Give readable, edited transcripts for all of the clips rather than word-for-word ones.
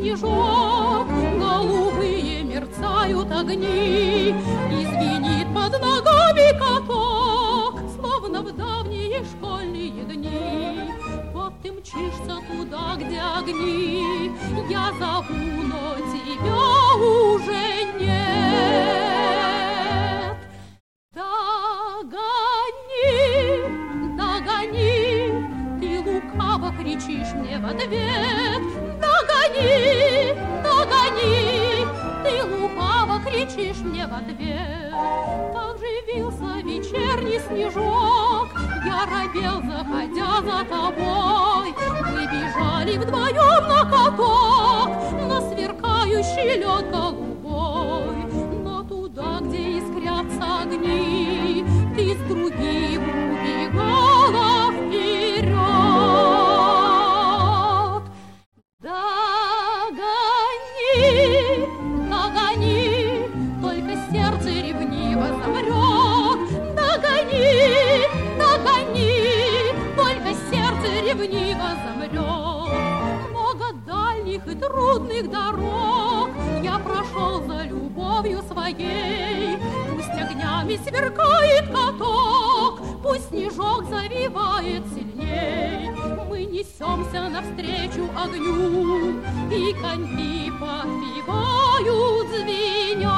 снежок, голубые мерцают огни, и звенит под ногами каток, словно в давние школьные дни. Вот ты мчишься туда, где огни, я зову, но тебя уже нет. Догони, догони, ты лукаво кричишь мне в ответ. Догони, догони, ты лукаво кричишь мне в ответ. Так же вился вечерний снежок, я робел, заходя за тобой. Мы бежали вдвоем на каток, на сверкающий лед голубой. Но туда, где искрятся огни, ты с другим убегала вперед. Догони, догони, только сердце ревниво замрет. Догони, догони, только сердце ревниво замрет. Много дальних и трудных дорог я прошел за любовью своей. Пусть огнями сверкает каток, пусть снежок завивает сильней. Мы несемся навстречу огню, и коньки подпевают звеня.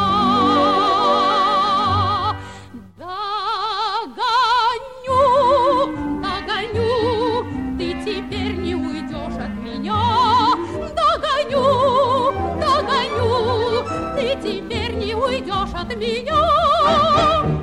Догоню, догоню, ты теперь не уйдешь от меня. Догоню, догоню, ты теперь не уйдешь от меня.